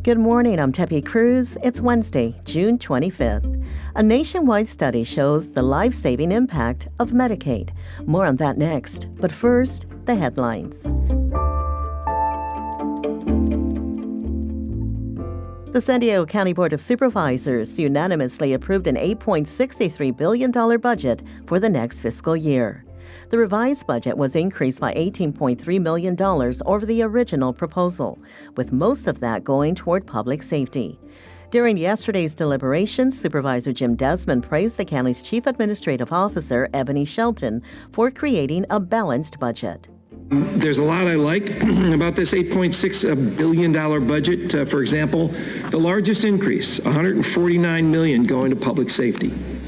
Good morning, I'm Tepe Cruz. It's Wednesday, June 25th. A nationwide study shows the life-saving impact of Medicaid. More on that next, but first, the headlines. The San Diego County Board of Supervisors unanimously approved an $8.63 billion budget for the next fiscal year. The revised budget was increased by $18.3 million over the original proposal, with most of that going toward public safety. During yesterday's deliberations, Supervisor Jim Desmond praised the county's Chief Administrative Officer, Ebony Shelton, for creating a balanced budget. There's a lot I like about this $8.6 billion budget. For example, the largest increase, $149 million going to public safety.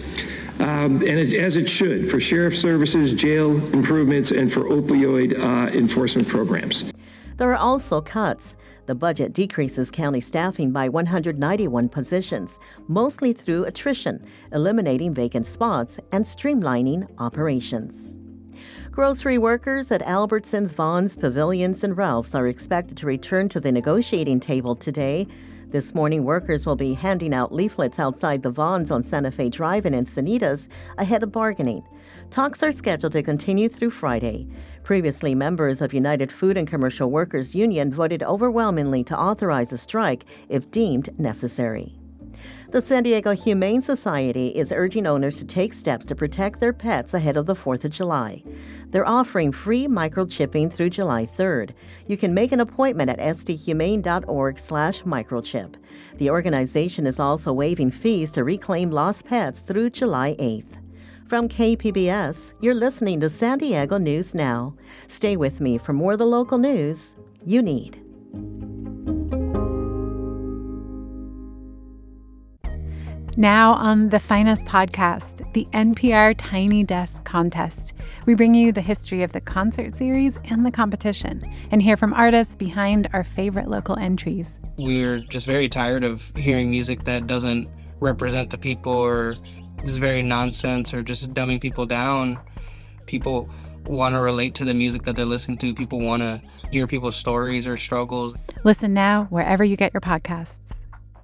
As it should, for sheriff services, jail improvements, and for opioid enforcement programs. There are also cuts. The budget decreases county staffing by 191 positions, mostly through attrition, eliminating vacant spots, and streamlining operations. Grocery workers at Albertsons, Vons, Pavilions, and Ralph's are expected to return to the negotiating table today. This morning, workers will be handing out leaflets outside the Vons on Santa Fe Drive in Encinitas ahead of bargaining. Talks are scheduled to continue through Friday. Previously, members of United Food and Commercial Workers Union voted overwhelmingly to authorize a strike if deemed necessary. The San Diego Humane Society is urging owners to take steps to protect their pets ahead of the 4th of July. They're offering free microchipping through July 3rd. You can make an appointment at sdhumane.org/microchip. The organization is also waiving fees to reclaim lost pets through July 8th. From KPBS, you're listening to San Diego News Now. Stay with me for more of the local news you need. Now on the Finest podcast, the NPR Tiny Desk Contest. We bring you the history of the concert series and the competition and hear from artists behind our favorite local entries. We're just very tired of hearing music that doesn't represent the people or is very nonsense or just dumbing people down. People want to relate to the music that they're listening to. People want to hear people's stories or struggles. Listen now wherever you get your podcasts.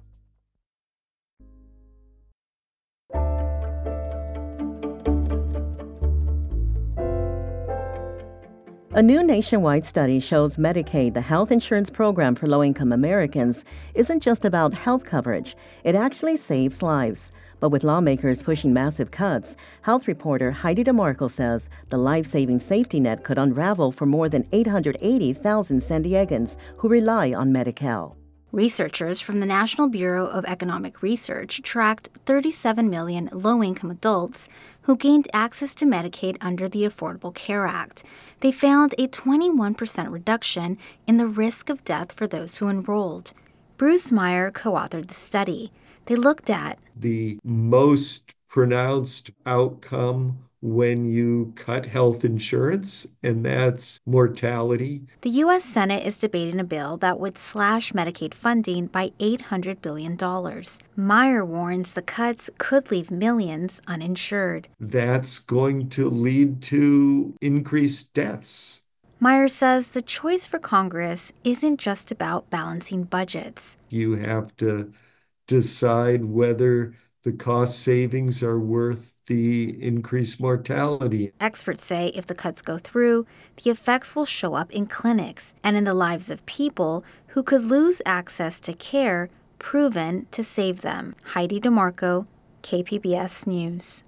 A new nationwide study shows Medicaid, the health insurance program for low-income Americans, isn't just about health coverage. It actually saves lives. But with lawmakers pushing massive cuts, health reporter Heidi DeMarco says the life-saving safety net could unravel for more than 880,000 San Diegans who rely on Medi-Cal. Researchers from the National Bureau of Economic Research tracked 37 million low-income adults who gained access to Medicaid under the Affordable Care Act. They found a 21% reduction in the risk of death for those who enrolled. Bruce Meyer co-authored the study. They looked at the most pronounced outcome when you cut health insurance, and that's mortality. The U.S. Senate is debating a bill that would slash Medicaid funding by $800 billion. Meyer warns the cuts could leave millions uninsured. That's going to lead to increased deaths. Meyer says the choice for Congress isn't just about balancing budgets. You have to decide whether the cost savings are worth the increased mortality. Experts say if the cuts go through, the effects will show up in clinics and in the lives of people who could lose access to care proven to save them. Heidi DeMarco, KPBS News.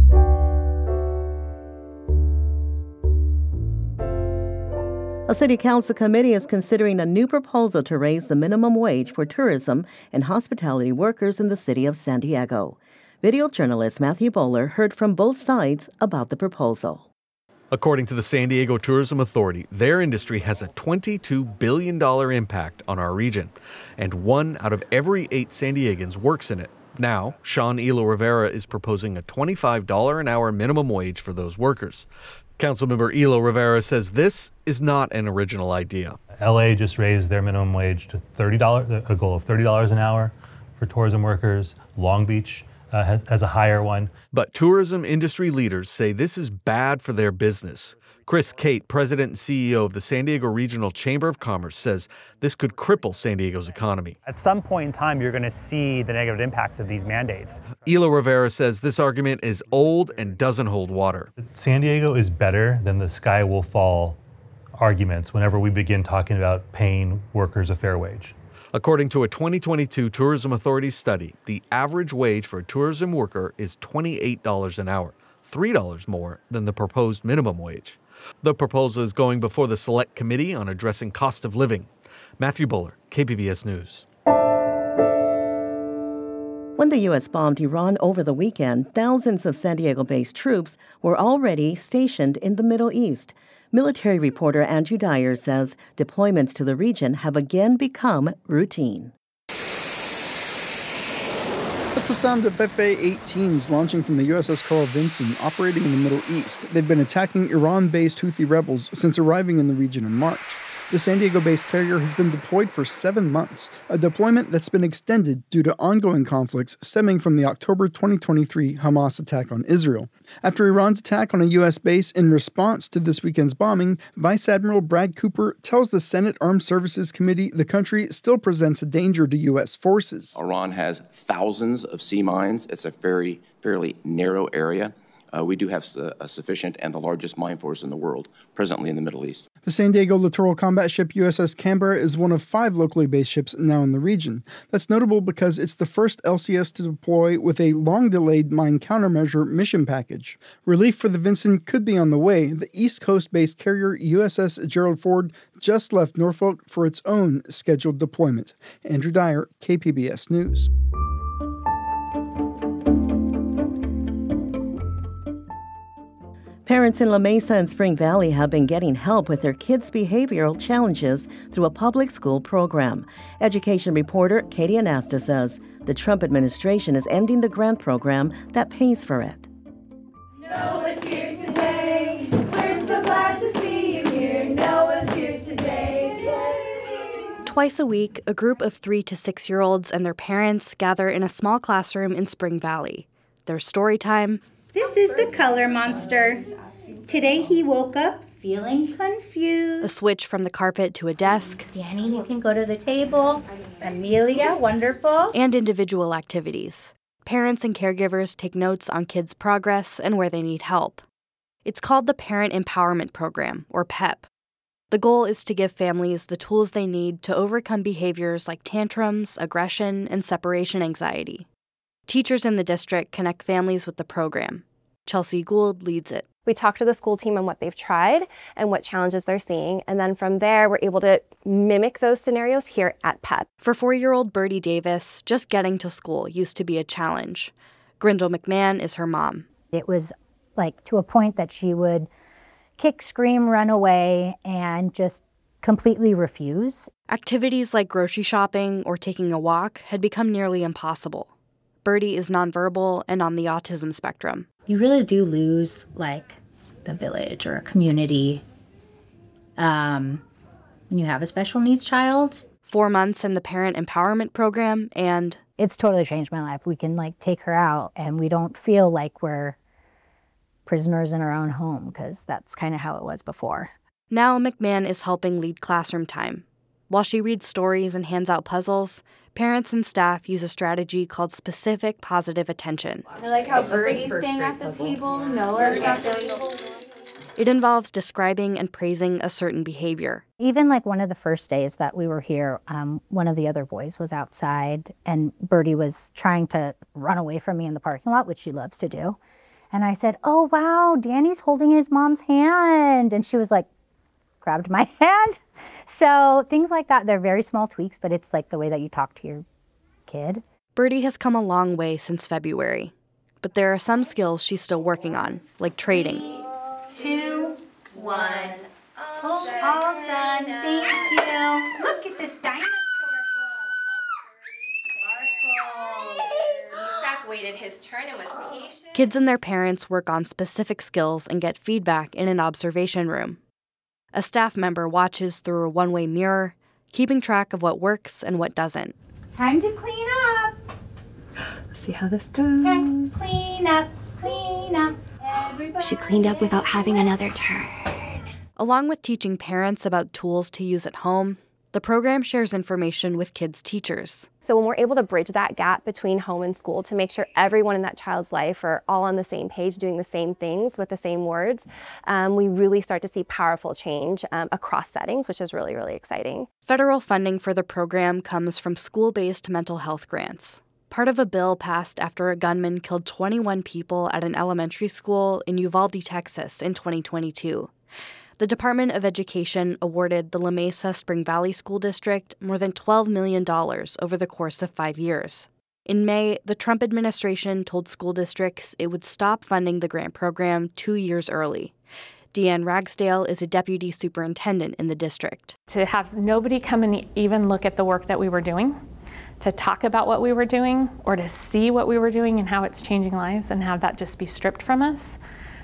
A city council committee is considering a new proposal to raise the minimum wage for tourism and hospitality workers in the city of San Diego. Video journalist Matthew Bowler heard from both sides about the proposal. According to the San Diego Tourism Authority, their industry has a $22 billion impact on our region, and 1 out of every 8 San Diegans works in it. Now, Sean Elo Rivera is proposing a $25 an hour minimum wage for those workers. Councilmember Elo Rivera says this is not an original idea. LA just raised their minimum wage to $30, a goal of $30 an hour for tourism workers. Long Beach has a higher one. But tourism industry leaders say this is bad for their business. Chris Cate, president and CEO of the San Diego Regional Chamber of Commerce, says this could cripple San Diego's economy. At some point in time, you're going to see the negative impacts of these mandates. Elo Rivera says this argument is old and doesn't hold water. San Diego is better than the sky will fall arguments whenever we begin talking about paying workers a fair wage. According to a 2022 Tourism Authority study, the average wage for a tourism worker is $28 an hour, $3 more than the proposed minimum wage. The proposal is going before the Select Committee on Addressing Cost of Living. Matthew Buller, KPBS News. When the U.S. bombed Iran over the weekend, thousands of San Diego-based troops were already stationed in the Middle East. Military reporter Andrew Dyer says deployments to the region have again become routine. That's the sound of FA-18s launching from the USS Carl Vinson, operating in the Middle East. They've been attacking Iran-based Houthi rebels since arriving in the region in March. The San Diego-based carrier has been deployed for 7 months, a deployment that's been extended due to ongoing conflicts stemming from the October 2023 Hamas attack on Israel. After Iran's attack on a U.S. base in response to this weekend's bombing, Vice Admiral Brad Cooper tells the Senate Armed Services Committee the country still presents a danger to U.S. forces. Iran has thousands of sea mines. It's a fairly narrow area. We do have a sufficient and the largest mine force in the world presently in the Middle East. The San Diego littoral combat ship USS Canberra is one of 5 locally based ships now in the region. That's notable because it's the first LCS to deploy with a long-delayed mine countermeasure mission package. Relief for the Vinson could be on the way. The East Coast-based carrier USS Gerald Ford just left Norfolk for its own scheduled deployment. Andrew Dyer, KPBS News. Parents in La Mesa and Spring Valley have been getting help with their kids' behavioral challenges through a public school program. Education reporter Katie Anasta says the Trump administration is ending the grant program that pays for it. Noah's here today. We're so glad to see you here. Noah's here today. Yay. Twice a week, a group of 3 to 6-year-olds and their parents gather in a small classroom in Spring Valley. Their story time. This is the color monster. Today he woke up feeling confused. A switch from the carpet to a desk. Danny, you can go to the table. Amelia, wonderful. And individual activities. Parents and caregivers take notes on kids' progress and where they need help. It's called the Parent Empowerment Program, or PEP. The goal is to give families the tools they need to overcome behaviors like tantrums, aggression, and separation anxiety. Teachers in the district connect families with the program. Chelsea Gould leads it. We talk to the school team on what they've tried and what challenges they're seeing, and then from there, we're able to mimic those scenarios here at PEP. For 4-year-old Birdie Davis, just getting to school used to be a challenge. Grindle McMahon is her mom. It was like to a point that she would kick, scream, run away, and just completely refuse. Activities like grocery shopping or taking a walk had become nearly impossible. Birdie is nonverbal and on the autism spectrum. You really do lose, like, the village or a community when you have a special needs child. 4 months in the Parent Empowerment Program, and it's totally changed my life. We can, like, take her out, and we don't feel like we're prisoners in our own home, because that's kind of how it was before. Now McMahon is helping lead classroom time. While she reads stories and hands out puzzles, parents and staff use a strategy called specific positive attention. I like how Birdie's staying at the table, Noah's at the table. It involves describing and praising a certain behavior. Even like one of the first days that we were here, one of the other boys was outside and Birdie was trying to run away from me in the parking lot, which she loves to do. And I said, "Oh, wow, Danny's holding his mom's hand." And she was like, grabbed my hand. So things like that, they're very small tweaks, but it's like the way that you talk to your kid. Birdie has come a long way since February, but there are some skills she's still working on, like trading. 3, 2, 1. All done. Thank you. Look at this dinosaur book. Zach waited his turn and was patient. Kids and their parents work on specific skills and get feedback in an observation room. A staff member watches through a one-way mirror, keeping track of what works and what doesn't. Time to clean up. Let's see how this goes. Okay, clean up, clean up. Everybody. She cleaned up without having another turn. Along with teaching parents about tools to use at home, the program shares information with kids' teachers. So when we're able to bridge that gap between home and school to make sure everyone in that child's life are all on the same page, doing the same things with the same words, we really start to see powerful change across settings, which is really, really exciting. Federal funding for the program comes from school-based mental health grants, part of a bill passed after a gunman killed 21 people at an elementary school in Uvalde, Texas in 2022. The Department of Education awarded the La Mesa Spring Valley School District more than $12 million over the course of 5 years. In May, the Trump administration told school districts it would stop funding the grant program 2 years early. Deanne Ragsdale is a deputy superintendent in the district. To have nobody come and even look at the work that we were doing, to talk about what we were doing, or to see what we were doing and how it's changing lives, and have that just be stripped from us,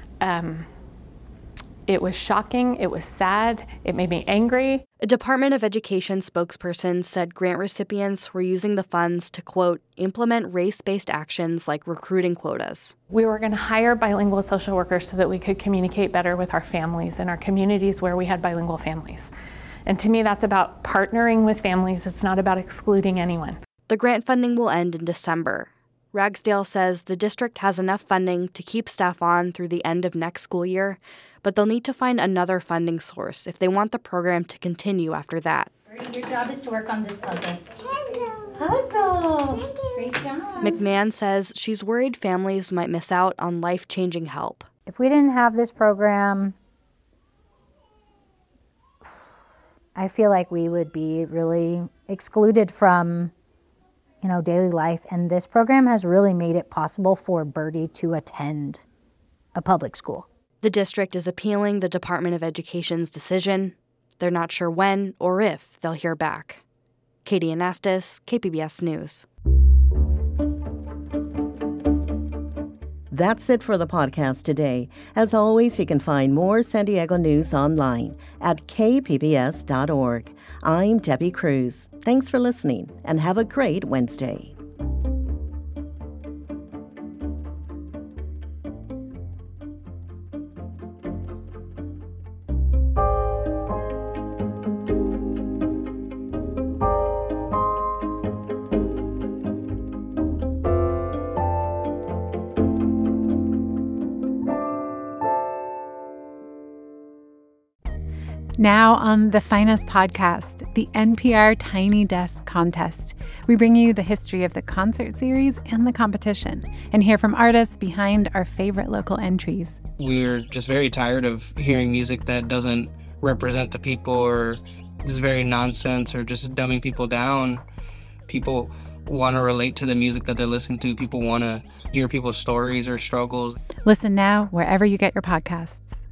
it was shocking, it was sad, it made me angry. A Department of Education spokesperson said grant recipients were using the funds to, quote, implement race-based actions like recruiting quotas. We were going to hire bilingual social workers so that we could communicate better with our families and our communities where we had bilingual families. And to me, that's about partnering with families. It's not about excluding anyone. The grant funding will end in December. Ragsdale says the district has enough funding to keep staff on through the end of next school year, but they'll need to find another funding source if they want the program to continue after that. Your job is to work on this puzzle. Puzzle! Great job. McMahon says she's worried families might miss out on life-changing help. If we didn't have this program, I feel like we would be really excluded from, daily life. And this program has really made it possible for Birdie to attend a public school. The district is appealing the Department of Education's decision. They're not sure when or if they'll hear back. Katie Anastas, KPBS News. That's it for the podcast today. As always, you can find more San Diego news online at kpbs.org. I'm Debbie Cruz. Thanks for listening, and have a great Wednesday. Now on the Finest podcast, the NPR Tiny Desk Contest. We bring you the history of the concert series and the competition, and hear from artists behind our favorite local entries. We're just very tired of hearing music that doesn't represent the people, or is very nonsense, or just dumbing people down. People want to relate to the music that they're listening to. People want to hear people's stories or struggles. Listen now wherever you get your podcasts.